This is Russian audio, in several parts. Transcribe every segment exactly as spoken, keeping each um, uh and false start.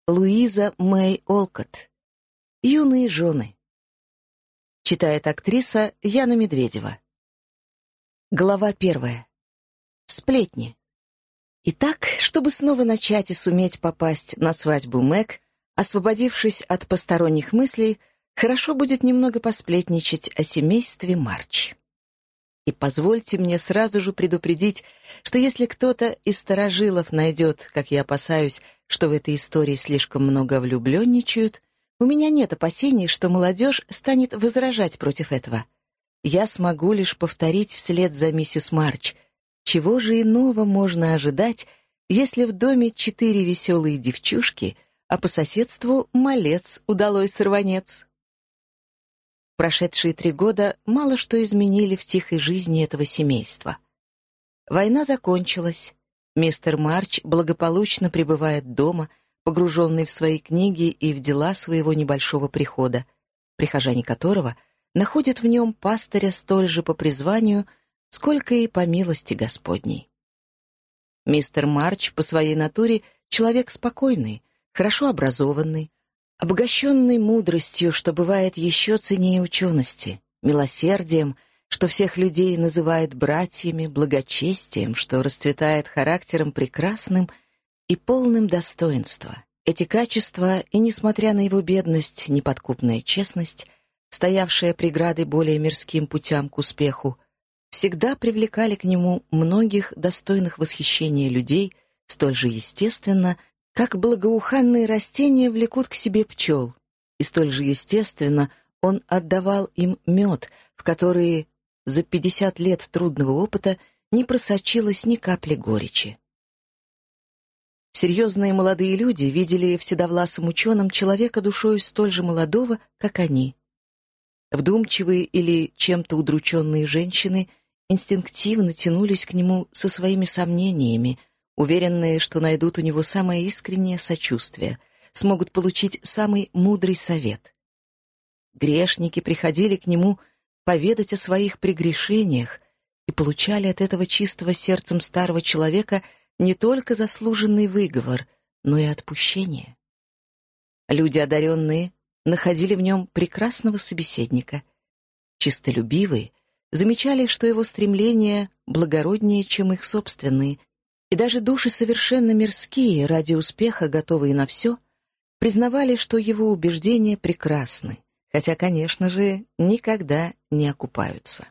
Луиза Мэй Олкотт. «Юные жены». Читает актриса Яна Медведева. Глава первая. Сплетни. Итак, чтобы снова начать и суметь попасть на свадьбу Мэг, освободившись от посторонних мыслей, хорошо будет немного посплетничать о семействе Марч. И позвольте мне сразу же предупредить, что если кто-то из старожилов найдет, как я опасаюсь, что в этой истории слишком много влюбленничают, у меня нет опасений, что молодежь станет возражать против этого. Я смогу лишь повторить вслед за миссис Марч, чего же иного можно ожидать, если в доме четыре веселые девчушки, а по соседству малец, удалой сорванец. Прошедшие три года мало что изменили в тихой жизни этого семейства. Война закончилась. Мистер Марч благополучно пребывает дома, погруженный в свои книги и в дела своего небольшого прихода, прихожане которого находят в нем пастыря столь же по призванию, сколько и по милости Господней. Мистер Марч по своей натуре человек спокойный, хорошо образованный, обогащенный мудростью, что бывает еще ценнее учености, милосердием, что всех людей называет братьями, благочестием, что расцветает характером прекрасным и полным достоинства. Эти качества, и несмотря на его бедность, неподкупная честность, стоявшая преградой более мирским путям к успеху, всегда привлекали к нему многих достойных восхищения людей столь же естественно, как благоуханные растения влекут к себе пчел, и столь же естественно он отдавал им мед, в который за пятьдесят лет трудного опыта не просочилось ни капли горечи. Серьезные молодые люди видели в седовласом ученом человека душою столь же молодого, как они. Вдумчивые или чем-то удрученные женщины инстинктивно тянулись к нему со своими сомнениями, уверенные, что найдут у него самое искреннее сочувствие, смогут получить самый мудрый совет. Грешники приходили к нему поведать о своих прегрешениях и получали от этого чистого сердцем старого человека не только заслуженный выговор, но и отпущение. Люди одаренные находили в нем прекрасного собеседника. Чистолюбивые замечали, что его стремления благороднее, чем их собственные, и даже души совершенно мирские, ради успеха готовые на все, признавали, что его убеждения прекрасны, хотя, конечно же, никогда не окупаются.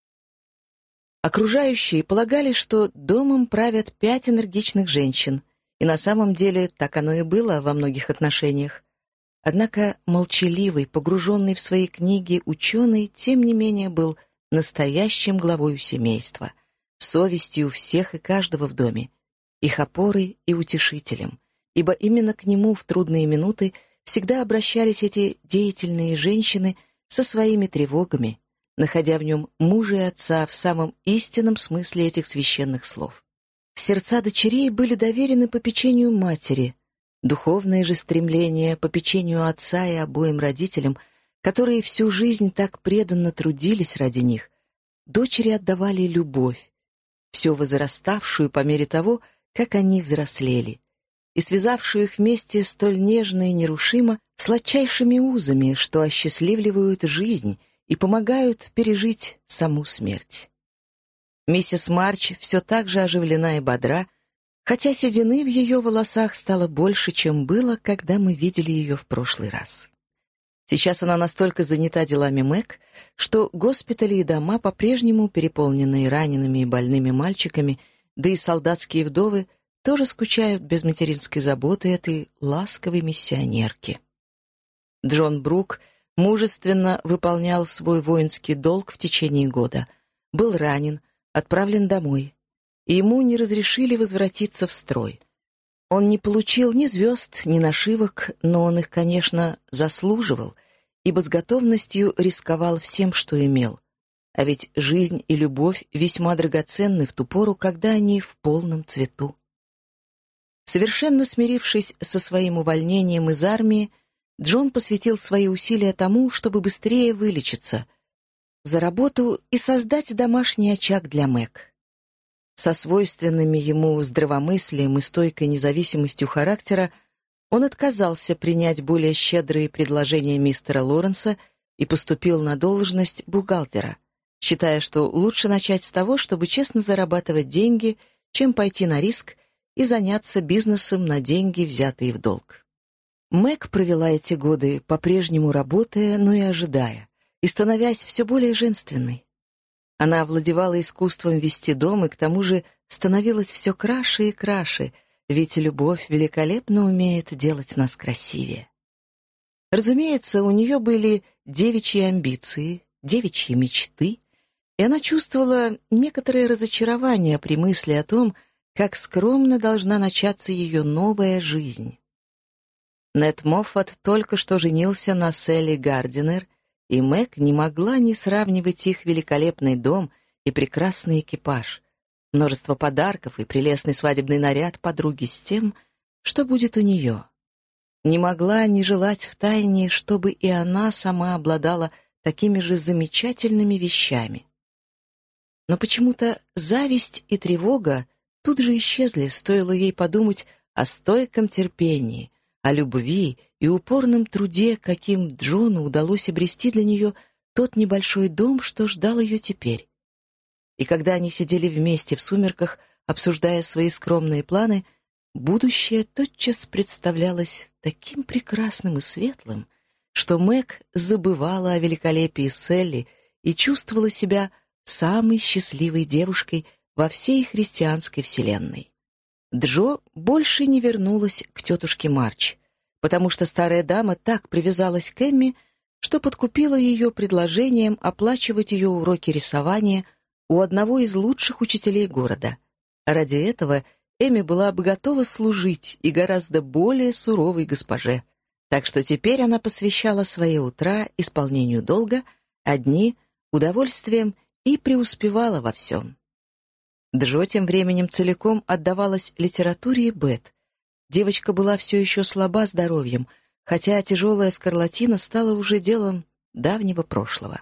Окружающие полагали, что домом правят пять энергичных женщин, и на самом деле так оно и было во многих отношениях. Однако молчаливый, погруженный в свои книги ученый, тем не менее, был настоящим главою семейства, совестью всех и каждого в доме, их опорой и утешителем, ибо именно к нему в трудные минуты всегда обращались эти деятельные женщины со своими тревогами, находя в нем мужа и отца в самом истинном смысле этих священных слов. Сердца дочерей были доверены попечению матери, духовные же стремления попечению отца и обоим родителям, которые всю жизнь так преданно трудились ради них, дочери отдавали любовь, все возраставшую по мере того, как они взрослели, и связавшую их вместе столь нежно и нерушимо сладчайшими узами, что осчастливливают жизнь и помогают пережить саму смерть. Миссис Марч все так же оживлена и бодра, хотя седины в ее волосах стало больше, чем было, когда мы видели ее в прошлый раз. Сейчас она настолько занята делами Мэг, что госпитали и дома, по-прежнему переполненные ранеными и больными мальчиками, да и солдатские вдовы, тоже скучают без материнской заботы этой ласковой миссионерки. Джон Брук мужественно выполнял свой воинский долг в течение года, был ранен, отправлен домой, и ему не разрешили возвратиться в строй. Он не получил ни звезд, ни нашивок, но он их, конечно, заслуживал, ибо с готовностью рисковал всем, что имел. А ведь жизнь и любовь весьма драгоценны в ту пору, когда они в полном цвету. Совершенно смирившись со своим увольнением из армии, Джон посвятил свои усилия тому, чтобы быстрее вылечиться, за работу и создать домашний очаг для Мэг. Со свойственными ему здравомыслием и стойкой независимостью характера Он отказался принять более щедрые предложения мистера Лоренса и поступил на должность бухгалтера, считая, что лучше начать с того, чтобы честно зарабатывать деньги, чем пойти на риск и заняться бизнесом на деньги, взятые в долг. Мэг провела эти годы, по-прежнему работая, но и ожидая, и становясь все более женственной. Она овладевала искусством вести дом и к тому же становилась все краше и краше, ведь любовь великолепно умеет делать нас красивее. Разумеется, у нее были девичьи амбиции, девичьи мечты, и она чувствовала некоторое разочарование при мысли о том, как скромно должна начаться ее новая жизнь. Нед Моффат только что женился на Селли Гардинер, и Мэг не могла не сравнивать их великолепный дом и прекрасный экипаж, множество подарков и прелестный свадебный наряд подруги с тем, что будет у нее. Не могла не желать втайне, чтобы и она сама обладала такими же замечательными вещами. Но почему-то зависть и тревога тут же исчезли, стоило ей подумать о стойком терпении, о любви и упорном труде, каким Джону удалось обрести для нее тот небольшой дом, что ждал ее теперь. И когда они сидели вместе в сумерках, обсуждая свои скромные планы, будущее тотчас представлялось таким прекрасным и светлым, что Мэг забывала о великолепии Селли и чувствовала себя самой счастливой девушкой во всей христианской вселенной. Джо больше не вернулась к тетушке Марч, потому что старая дама так привязалась к Эмми, что подкупила ее предложением оплачивать ее уроки рисования у одного из лучших учителей города. Ради этого Эмми была бы готова служить и гораздо более суровой госпоже, так что теперь она посвящала свои утра исполнению долга, а дни — удовольствием и преуспевала во всем. Джо тем временем целиком отдавалась литературе и Бет. Девочка была все еще слаба здоровьем, хотя тяжелая скарлатина стала уже делом давнего прошлого.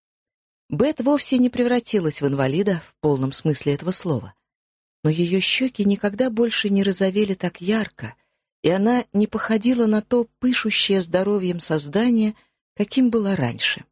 Бет вовсе не превратилась в инвалида в полном смысле этого слова, но ее щеки никогда больше не розовели так ярко, и она не походила на то пышущее здоровьем создание, каким была раньше.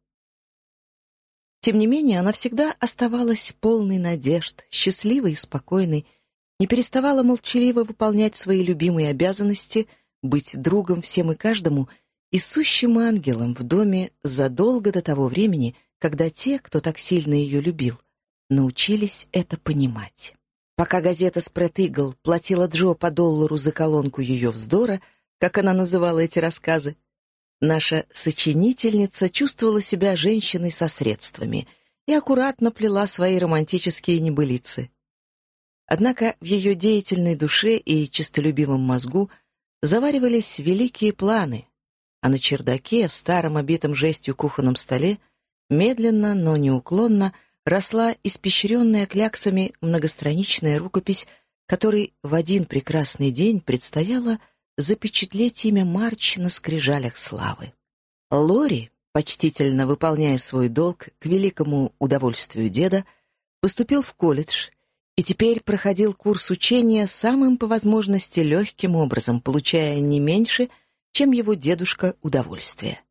Тем не менее, она всегда оставалась полной надежд, счастливой и спокойной, не переставала молчаливо выполнять свои любимые обязанности, быть другом всем и каждому и сущим ангелом в доме задолго до того времени, когда те, кто так сильно ее любил, научились это понимать. Пока газета «Спред Игл» платила Джо по доллару за колонку ее вздора, как она называла эти рассказы, наша сочинительница чувствовала себя женщиной со средствами и аккуратно плела свои романтические небылицы. Однако в ее деятельной душе и честолюбивом мозгу заваривались великие планы, а на чердаке, в старом обитом жестью кухонном столе, медленно, но неуклонно росла испещренная кляксами многостраничная рукопись, которой в один прекрасный день предстояло запечатлеть имя Марч на скрижалях славы. Лори, почтительно выполняя свой долг к великому удовольствию деда, поступил в колледж и теперь проходил курс учения самым по возможности легким образом, получая не меньше, чем его дедушка, удовольствие.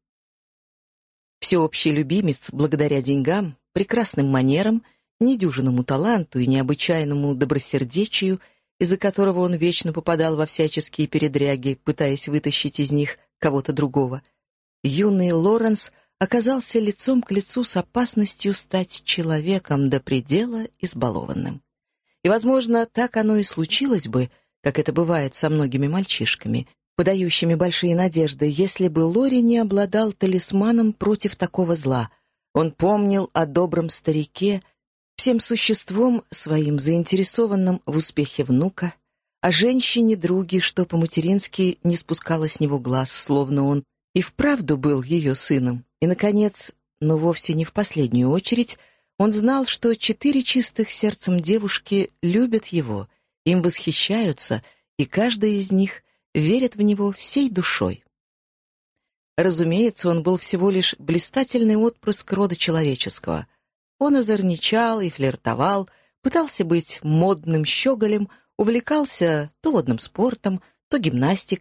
Всеобщий любимец, благодаря деньгам, прекрасным манерам, недюжинному таланту и необычайному добросердечию, из-за которого он вечно попадал во всяческие передряги, пытаясь вытащить из них кого-то другого, юный Лоренс оказался лицом к лицу с опасностью стать человеком до предела избалованным. И, возможно, так оно и случилось бы, как это бывает со многими мальчишками, подающими большие надежды, если бы Лори не обладал талисманом против такого зла. Он помнил о добром старике, всем существом своим заинтересованным в успехе внука, о женщине-друге, что по-матерински не спускала с него глаз, словно он и вправду был ее сыном. И, наконец, но вовсе не в последнюю очередь, он знал, что четыре чистых сердцем девушки любят его, им восхищаются, и каждая из них верит в него всей душой. Разумеется, он был всего лишь блистательный отпрыск рода человеческого. Он озорничал и флиртовал, пытался быть модным щеголем, увлекался то водным спортом, то гимнастикой,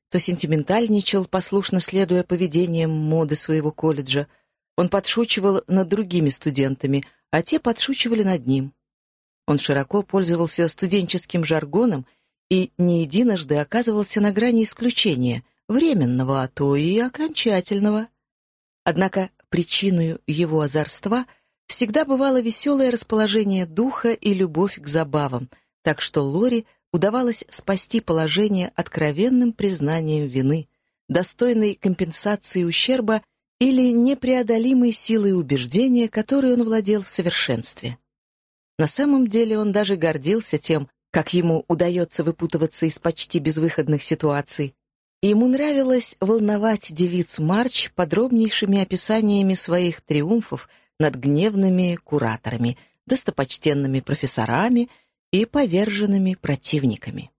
то сентиментальничал, послушно следуя поведениям моды своего колледжа. Он подшучивал над другими студентами, а те подшучивали над ним. Он широко пользовался студенческим жаргоном и не единожды оказывался на грани исключения, временного, а то и окончательного. Однако причиной его озорства всегда бывало веселое расположение духа и любовь к забавам, так что Лори удавалось спасти положение откровенным признанием вины, достойной компенсации ущерба или непреодолимой силой убеждения, которой он владел в совершенстве. На самом деле он даже гордился тем, как ему удается выпутываться из почти безвыходных ситуаций, и ему нравилось волновать девиц Марч подробнейшими описаниями своих триумфов над гневными кураторами, достопочтенными профессорами и поверженными противниками.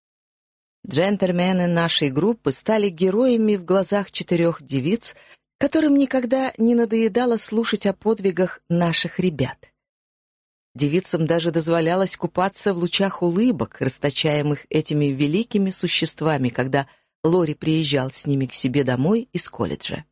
Джентльмены нашей группы стали героями в глазах четырех девиц, которым никогда не надоедало слушать о подвигах наших ребят. Девицам даже дозволялось купаться в лучах улыбок, расточаемых этими великими существами, когда Лори приезжал с ними к себе домой из колледжа.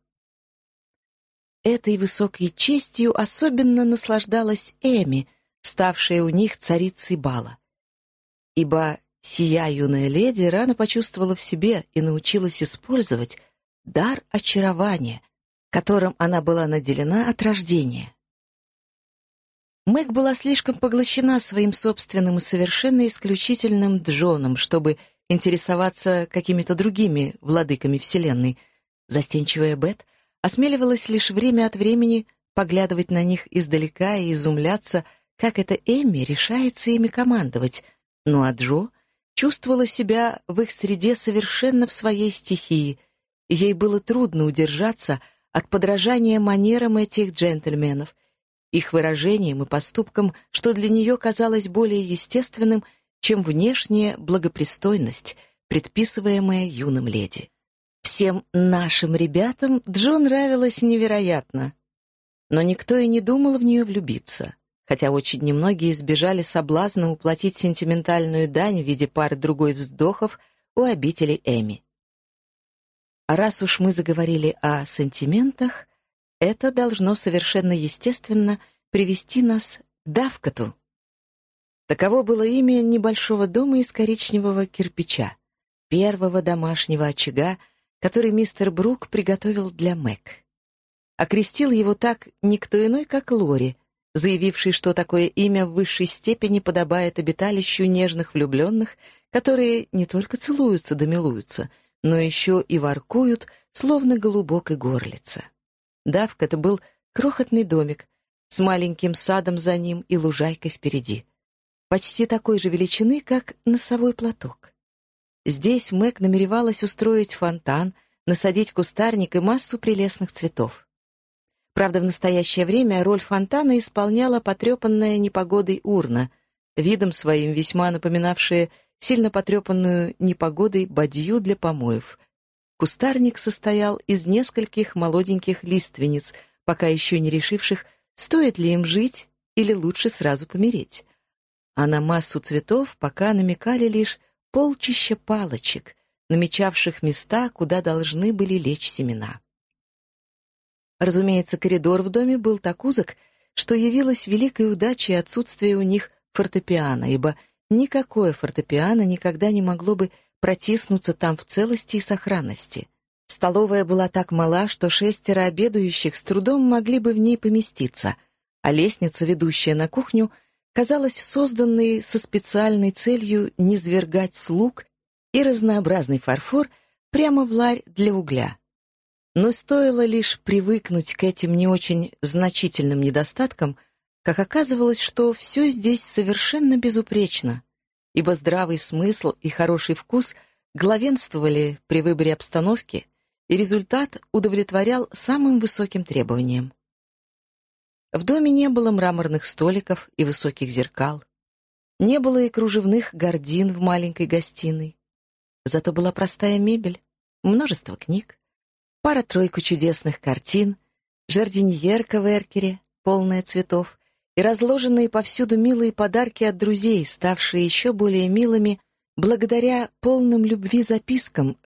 Этой высокой честью особенно наслаждалась Эми, ставшая у них царицей бала. Ибо сия юная леди рано почувствовала в себе и научилась использовать дар очарования, которым она была наделена от рождения. Мэг была слишком поглощена своим собственным и совершенно исключительным Джоном, чтобы интересоваться какими-то другими владыками Вселенной. Застенчивая Бет осмеливалась лишь время от времени поглядывать на них издалека и изумляться, как это Эмми решается ими командовать, ну а Джо чувствовала себя в их среде совершенно в своей стихии, и ей было трудно удержаться от подражания манерам этих джентльменов, их выражениям и поступкам, что для нее казалось более естественным, чем внешняя благопристойность, предписываемая юным леди. Всем нашим ребятам Джо нравилась невероятно, но никто и не думал в нее влюбиться, хотя очень немногие избежали соблазна уплатить сентиментальную дань в виде пары-другой вздохов у обители Эми. А раз уж мы заговорили о сантиментах, это должно совершенно естественно привести нас к Давкоту. Таково было имя небольшого дома из коричневого кирпича, первого домашнего очага, который мистер Брук приготовил для Мэг. Окрестил его так никто иной, как Лори, заявивший, что такое имя в высшей степени подобает обиталищу нежных влюбленных, которые не только целуются да милуются, но еще и воркуют, словно голубок и горлица. Давкот был крохотный домик с маленьким садом за ним и лужайкой впереди, почти такой же величины, как носовой платок. Здесь Мэг намеревалась устроить фонтан, насадить кустарник и массу прелестных цветов. Правда, в настоящее время роль фонтана исполняла потрепанная непогодой урна, видом своим весьма напоминавшая сильно потрепанную непогодой бадью для помоев. Кустарник состоял из нескольких молоденьких лиственниц, пока еще не решивших, стоит ли им жить или лучше сразу помереть. А на массу цветов пока намекали лишь полчища палочек, намечавших места, куда должны были лечь семена. Разумеется, коридор в доме был так узок, что явилось великой удачей отсутствие у них фортепиано, ибо никакое фортепиано никогда не могло бы протиснуться там в целости и сохранности. Столовая была так мала, что шестеро обедающих с трудом могли бы в ней поместиться, а лестница, ведущая на кухню, казалась созданной со специальной целью низвергать слуг и разнообразный фарфор прямо в ларь для угля. Но стоило лишь привыкнуть к этим не очень значительным недостаткам, как оказывалось, что все здесь совершенно безупречно, ибо здравый смысл и хороший вкус главенствовали при выборе обстановки, и результат удовлетворял самым высоким требованиям. В доме не было мраморных столиков и высоких зеркал, не было и кружевных гардин в маленькой гостиной. Зато была простая мебель, множество книг, пара-тройку чудесных картин, жардиньерка в эркере, полная цветов, и разложенные повсюду милые подарки от друзей, ставшие еще более милыми благодаря полным любви запискам,